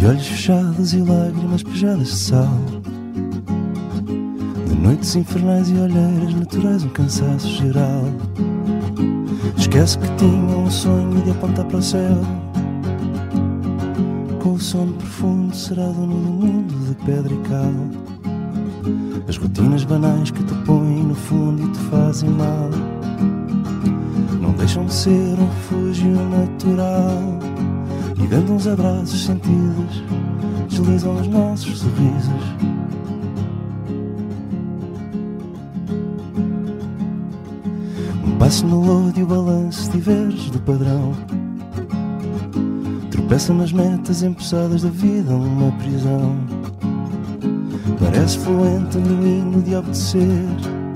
De olhos fechados e lágrimas pejadas de sal, de noites infernais e olheiras naturais, um cansaço geral. Esquece que tinha um sonho de apontar para o céu, com o sono profundo será dono do mundo de pedra e cal. As rotinas banais que te põem no fundo e te fazem mal não deixam de ser um refúgio natural. E dando uns abraços sentidos, deslizam os nossos sorrisos. Um passo no lodo e o balanço, se tiveres do padrão, tropeça nas metas empoçadas da vida, uma prisão. Parece fluente no hino de obedecer,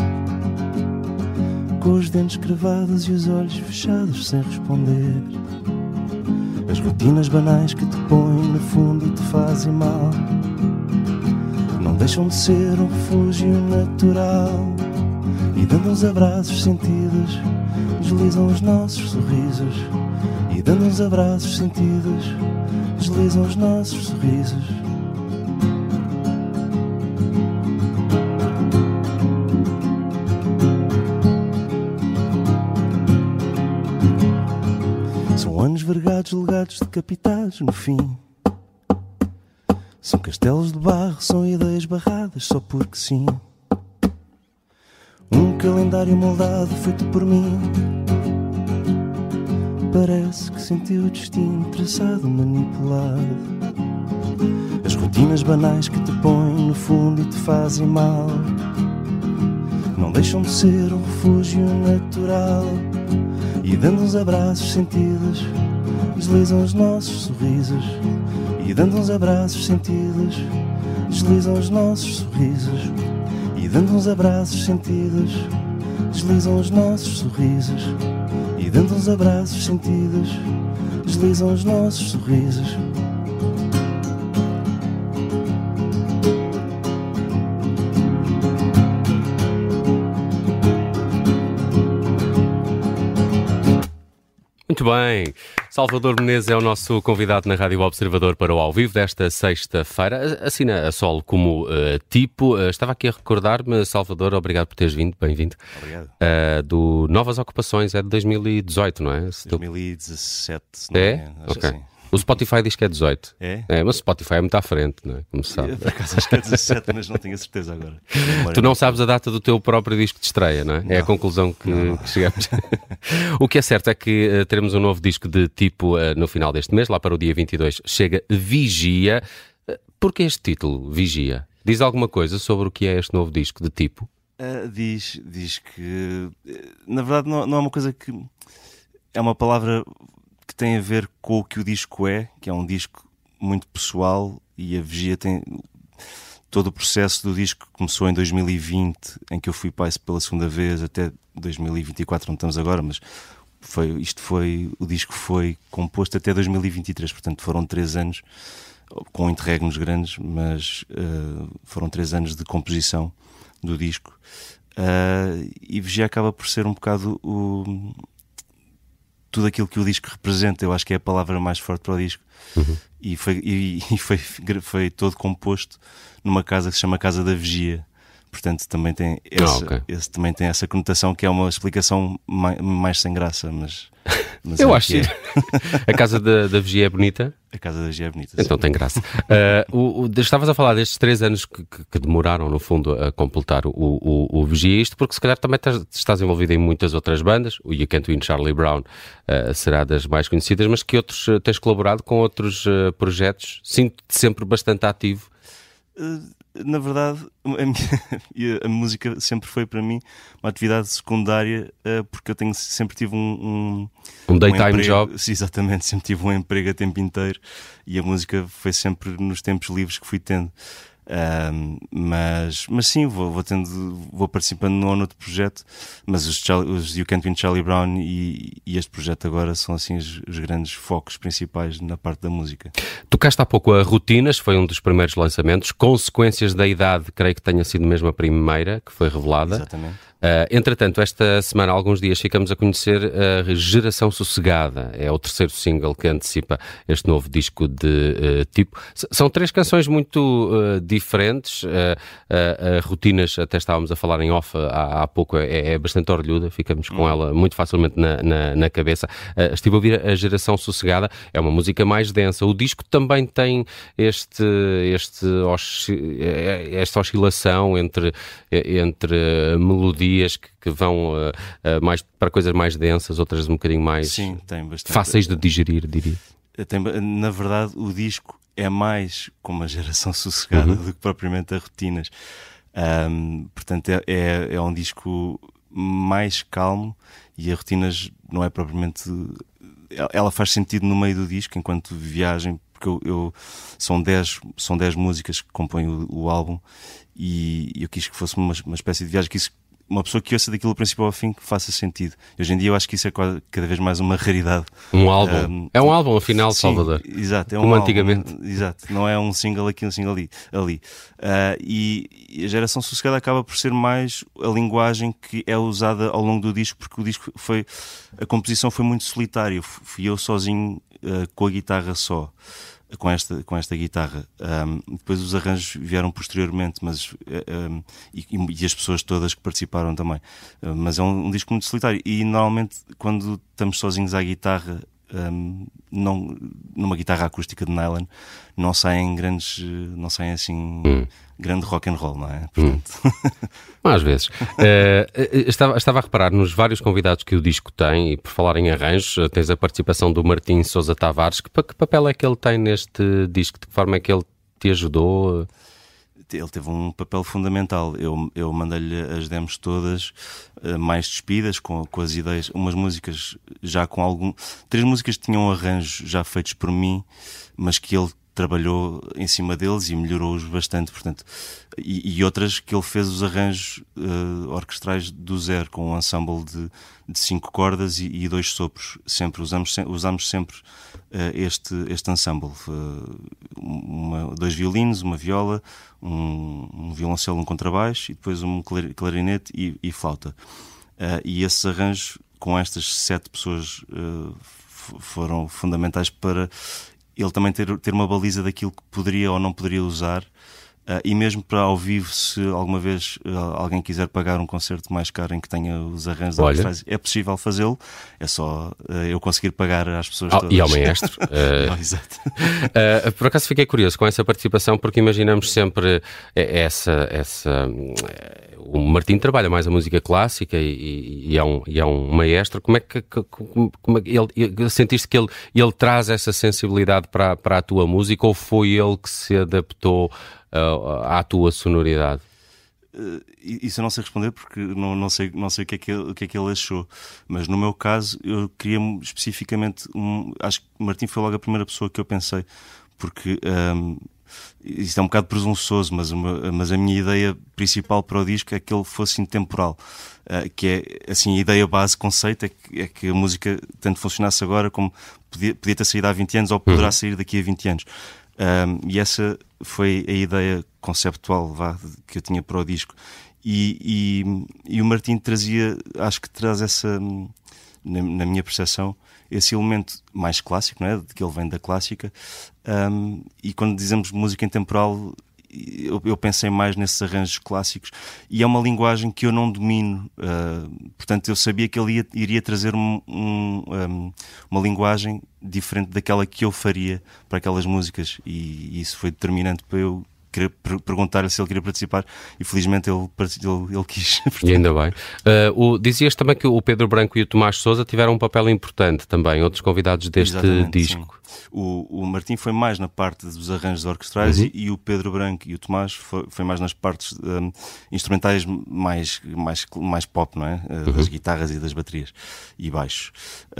com os dentes cravados e os olhos fechados sem responder. As rotinas banais que te põem no fundo e te fazem mal não deixam de ser um refúgio natural. E dando uns abraços sentidos, deslizam os nossos sorrisos. E dando uns abraços sentidos, deslizam os nossos sorrisos. São anos vergados, legados, decapitados no fim. São castelos de barro, são ideias barradas só porque sim. Um calendário moldado feito por mim. Parece que sentiu o destino traçado, manipulado. As rotinas banais que te põem no fundo e te fazem mal não deixam de ser um refúgio natural. E dando uns abraços sentidos, deslizam os nossos sorrisos. E dando uns abraços sentidos, deslizam os nossos sorrisos. E dando uns abraços sentidos, deslizam os nossos sorrisos. E dando uns abraços sentidos, deslizam os nossos sorrisos. Muito bem, Salvador Menezes é o nosso convidado na Rádio Observador para o Ao Vivo desta sexta-feira. Assina a solo como tipo. Estava aqui a recordar-me, Salvador, obrigado por teres vindo, bem-vindo. Obrigado. Do Novas Ocupações, é de 2018, não é? 2017, não é? Acho Ok. que sim. O Spotify diz que é 18. É? Mas o Spotify é muito à frente, não é? Como se sabe. Por acaso acho que é 17, mas não tenho a certeza agora. Tu não sabes a data do teu próprio disco de estreia, não é? Não. É a conclusão que chegamos. O que é certo é que teremos um novo disco de tipo no final deste mês, lá para o dia 22, chega Vigia. Porquê este título, Vigia? Diz alguma coisa sobre o que é este novo disco de tipo? Diz que, na verdade, não é uma coisa que... É uma palavra que tem a ver com o que o disco é, que é um disco muito pessoal, e a Vigia tem... Todo o processo do disco começou em 2020, em que eu fui pai pela segunda vez, até 2024, onde estamos agora, mas o disco foi composto até 2023, portanto foram 3 anos, com interregnos grandes, mas foram 3 anos de composição do disco. E Vigia acaba por ser um bocado tudo aquilo que o disco representa. Eu acho que é a palavra mais forte para o disco. Uhum. E foi todo composto numa casa que se chama Casa da Vigia. Portanto, também tem também tem essa conotação, que é uma explicação mais sem graça, mas eu acho que a Casa da Vigia é bonita. A Casa da Vigia é bonita. Então sim. tem graça. Estavas a falar destes 3 anos que demoraram, no fundo, a completar o Vigia, isto porque se calhar também estás envolvido em muitas outras bandas. O You Can't Win Charlie Brown será das mais conhecidas, mas que outros tens colaborado com outros projetos? Sinto-te sempre bastante ativo. Na verdade, a música sempre foi para mim uma atividade secundária, porque eu sempre tive um daytime job. Sim, exatamente, sempre tive um emprego a tempo inteiro, e a música foi sempre nos tempos livres que fui tendo. Mas sim, vou participando num ou noutro projeto, mas os You Can't Win Charlie Brown e este projeto agora são assim os grandes focos principais na parte da música. Tocaste há pouco a Rotinas, foi um dos primeiros lançamentos. Consequências da Idade, creio que tenha sido mesmo a primeira que foi revelada. Exatamente. Entretanto, esta semana, há alguns dias, ficamos a conhecer a Geração Sossegada. É o terceiro single que antecipa este novo disco de Tipo. São 3 canções muito diferentes. Rotinas, até estávamos a falar em off há pouco, é bastante orlhuda. Ficamos com ela muito facilmente na cabeça. Estive a ouvir a Geração Sossegada. É uma música mais densa. O disco também tem esta oscilação entre melodias que vão mais para coisas mais densas, outras um bocadinho mais Sim, tem bastante. Fáceis de digerir, diria. Na verdade, o disco é mais como a Geração Sossegada do que propriamente a Rotinas. Portanto, é um disco mais calmo, e a Rotinas não é propriamente... Ela faz sentido no meio do disco, enquanto viagem, porque são 10 músicas que compõem o álbum, e eu quis que fosse uma espécie de viagem, uma pessoa que ouça daquilo do princípio ao fim que faça sentido. Hoje em dia eu acho que isso é cada vez mais uma raridade. Um álbum. É um álbum, afinal, sim, Salvador. Exato. Como antigamente. Exato. Não é um single aqui, um single ali. E a Geração Sossegada acaba por ser mais a linguagem que é usada ao longo do disco, porque o disco a composição foi muito solitária. Fui eu sozinho com a guitarra só. Com esta guitarra. Depois os arranjos vieram posteriormente, mas e as pessoas todas que participaram também. Mas é um disco muito solitário, e normalmente quando estamos sozinhos à guitarra, numa guitarra acústica de nylon, não saem assim grande rock and roll, não é? Portanto... Às vezes. Estava a reparar nos vários convidados que o disco tem, e por falar em arranjos, tens a participação do Martim Sousa Tavares. Que papel é que ele tem neste disco? De que forma é que ele te ajudou? Ele teve um papel fundamental. Eu mandei-lhe as demos todas mais despidas, com as ideias, umas músicas já com 3 músicas tinham arranjos já feitos por mim, mas que ele trabalhou em cima deles e melhorou-os bastante, portanto, e outras que ele fez os arranjos orquestrais do zero, com um ensemble de 5 cordas e 2 sopros. Sempre usamos sempre este ensemble, 2 violinos, uma viola, um violoncelo, um contrabaixo, e depois um clarinete e flauta. E esses arranjos com estas 7 pessoas foram fundamentais para ele também ter uma baliza daquilo que poderia ou não poderia usar, e mesmo para ao vivo, se alguma vez alguém quiser pagar um concerto mais caro em que tenha os arranjos orquestrais, é possível fazê-lo, é só eu conseguir pagar às pessoas todas. E ao maestro. Não, exato. Por acaso fiquei curioso com essa participação, porque imaginamos sempre o Martim trabalha mais a música clássica e é um maestro. Como é que ele sentiste que ele traz essa sensibilidade para a tua música, ou foi ele que se adaptou à tua sonoridade? Isso eu não sei responder, porque não sei o que é que ele achou, mas no meu caso eu queria especificamente acho que o Martim foi logo a primeira pessoa que eu pensei, porque isto é um bocado presunçoso, mas a minha ideia principal para o disco é que ele fosse intemporal, que é assim, a ideia base, conceito, é que a música tanto funcionasse agora como podia ter saído há 20 anos ou poderá sair daqui a 20 anos. E essa foi a ideia conceptual que eu tinha para o disco, e o Martim acho que traz essa, na minha percepção, esse elemento mais clássico, não é? De que ele vem da clássica, e quando dizemos música intemporal, eu pensei mais nesses arranjos clássicos, e é uma linguagem que eu não domino, portanto eu sabia que ele iria trazer uma linguagem diferente daquela que eu faria para aquelas músicas, e isso foi determinante para eu querer perguntar-lhe se ele queria participar, e felizmente ele quis. E ainda bem. Dizias também que o Pedro Branco e o Tomás Sousa tiveram um papel importante também, outros convidados deste disco. Sim. O Martim foi mais na parte dos arranjos orquestrais, e o Pedro Branco e o Tomás foi mais nas partes instrumentais mais pop, não é? Das guitarras e das baterias e baixos.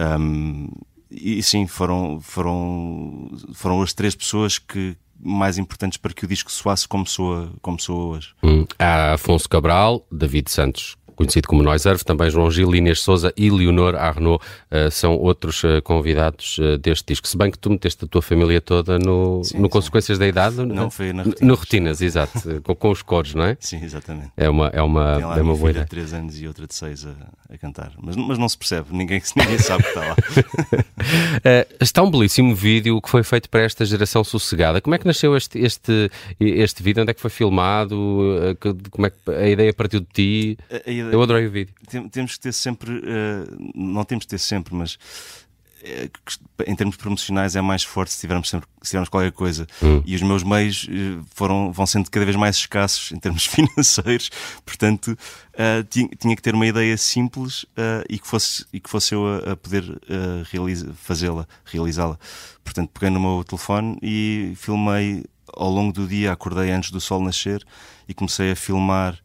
E sim, foram as 3 pessoas mais importantes para que o disco soasse como soa hoje. Há Afonso Cabral, David Santos, conhecido como Noiserve, também João Gil, Inês Souza e Leonor Arnaud são outros convidados deste disco. Se bem que tu meteste a tua família toda no Consequências da Idade. Não, foi na Rotinas. No Rotinas, exato, com os coros, não é? Sim, exatamente. É uma boa ideia. De 3 anos e outra de 6 a cantar. Mas não se percebe, ninguém sabe que está lá. Está um belíssimo vídeo que foi feito para esta geração sossegada. Como é que nasceu este vídeo? Onde é que foi filmado? Como é que a ideia partiu de ti? Eu adorei o vídeo. Temos que ter sempre, não temos que ter sempre, mas em termos promocionais é mais forte se tivermos qualquer coisa. E os meus meios vão sendo cada vez mais escassos em termos financeiros, portanto tinha que ter uma ideia simples e que fosse eu a poder realizá-la. Portanto, peguei no meu telefone e filmei ao longo do dia, acordei antes do sol nascer e comecei a filmar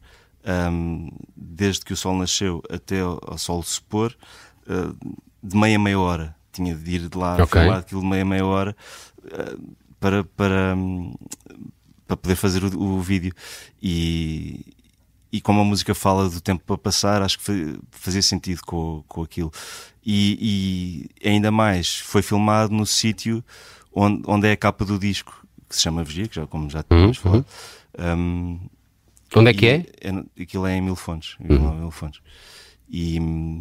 desde que o sol nasceu até ao sol se pôr, de meia hora. Tinha de ir de lá filmar aquilo de meia hora para poder fazer o vídeo. E como a música fala do tempo para passar, acho que fazia sentido com aquilo. E ainda mais, foi filmado no sítio onde é a capa do disco, que se chama Vigia, como já tínhamos falado. Onde é que é? Aquilo é em Mil Fontes. E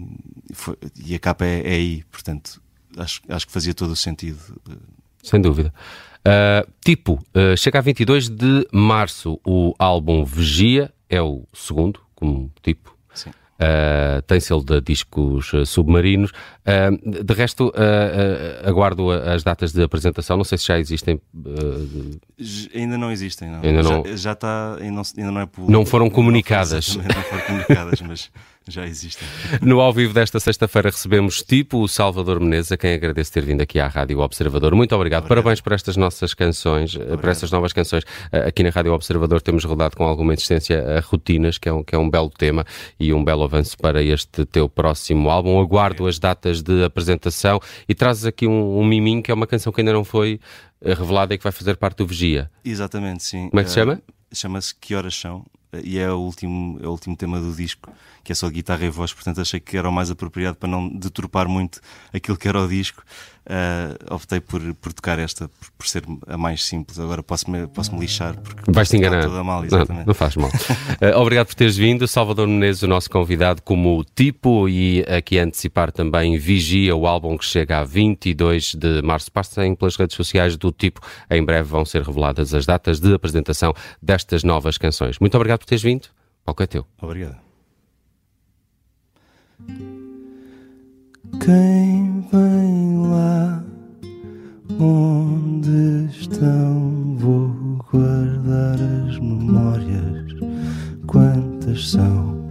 a capa é aí, portanto, acho que fazia todo o sentido. Sem dúvida. Chega a 22 de março o álbum Vigia, é o segundo, como tipo. Sim. Tem selo de discos submarinos. De resto, aguardo as datas de apresentação. Não sei se já existem. Ainda não existem, não. Ainda não. Já está, ainda não é público. Não foram comunicadas. Não foram comunicadas, mas já existem. No ao vivo desta sexta-feira recebemos o Salvador Menezes, a quem agradeço ter vindo aqui à Rádio Observador. Muito obrigado. Parabéns por estas nossas canções, por estas novas canções. Aqui na Rádio Observador temos rodado com alguma insistência a Rotinas, que é um belo tema e um belo avanço para este teu próximo álbum. Aguardo as datas de apresentação e trazes aqui um miminho, que é uma canção que ainda não foi revelada e que vai fazer parte do Vigia. Exatamente, sim. Como é que se chama? Chama-se Que Horas São e é o último tema do disco, que é só guitarra e voz, portanto achei que era o mais apropriado para não deturpar muito aquilo que era o disco. Optei por tocar esta, por ser a mais simples. Agora posso-me lixar porque vais-te enganar. Toda mal, exatamente. Não faz mal. Obrigado por teres vindo, Salvador Menezes, o nosso convidado, como tipo, e aqui a antecipar também Vigia, o álbum que chega a 22 de março. Passem pelas redes sociais do tipo, em breve vão ser reveladas as datas de apresentação destas novas canções. Muito obrigado por teres vindo. O palco é teu. Obrigado. Quem vem lá onde estão? Vou guardar as memórias. Quantas são?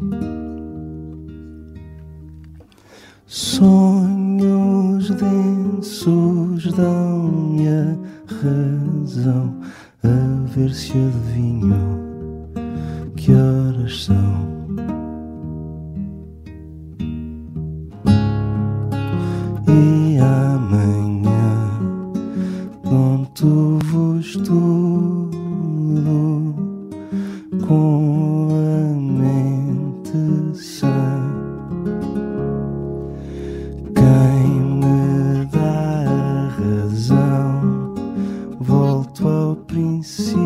Sonhos densos dão-me a razão, a ver se adivinho que horas são. E amanhã conto-vos tudo com a mente sã. Quem me dá a razão, volto ao princípio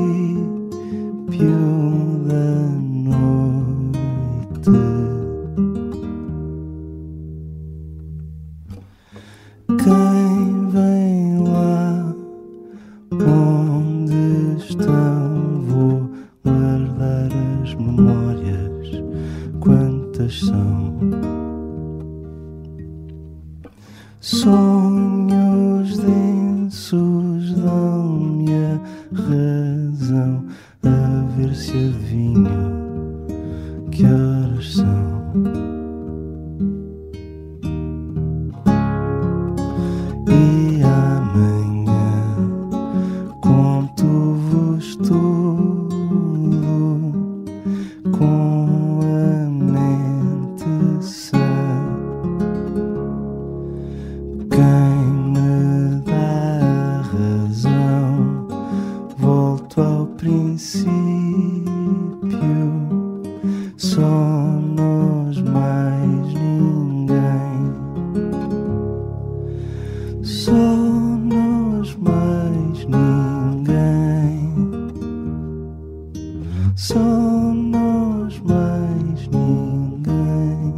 da noite. Quem vem lá onde estão? Vou guardar as memórias. Quantas são? Sonhos densos dão-me a razão, a ver se adivinho que horas são. E amanhã conto-vos tudo com a mente sã. Quem Só nós mais ninguém. Só nós mais ninguém.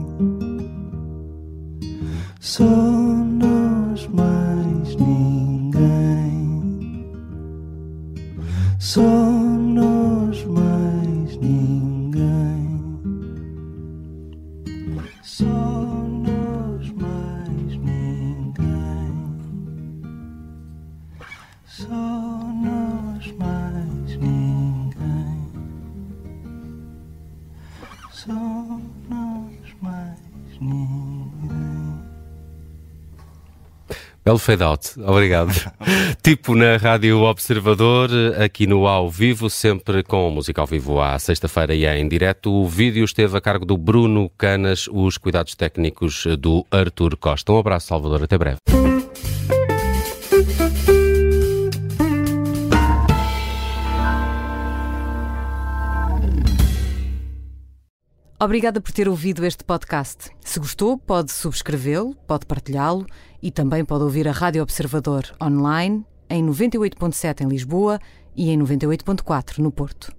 Só nós mais ninguém. Só nós mais ninguém. Só nós mais ninguém. Só nós mais ninguém. Só nós mais ninguém. Belo fade out, obrigado. Tipo na Rádio Observador, aqui no Ao Vivo, sempre com música ao vivo à sexta-feira e em direto. O vídeo esteve a cargo do Bruno Canas, os cuidados técnicos do Artur Costa. Um abraço, Salvador, até breve. Obrigada por ter ouvido este podcast. Se gostou, pode subscrevê-lo, pode partilhá-lo e também pode ouvir a Rádio Observador online em 98.7 em Lisboa e em 98.4 no Porto.